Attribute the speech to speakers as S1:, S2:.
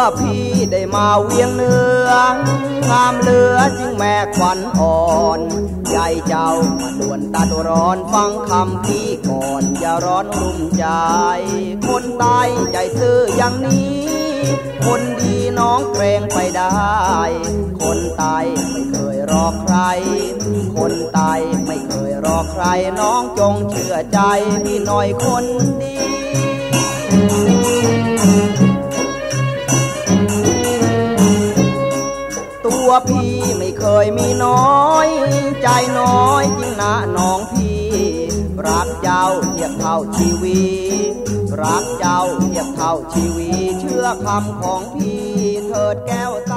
S1: พี่ได้มาเวียงเนื้องามเหลือจึงแม่ขวัญอ่อนใจเจ้ามาด่วนตาตัวร้อนฟังคำพี่ก่อนอย่าร้อนรุ่มใจคนตายใจซื่ออย่างนี้คนดีน้องเกรงไปได้คนตายไม่เคยรอใครคนตายไม่เคยรอใครน้องจงเชื่อใจพี่หน่อยคนดีตัวพี่ไม่เคยมีน้อยใจน้อยจริงนะน้องพี่รักเจ้าเทียบเท่าชีวิตรักเจ้าเทียบเท่าชีวิตเชื่อคำของพี่เถิดแก้วตา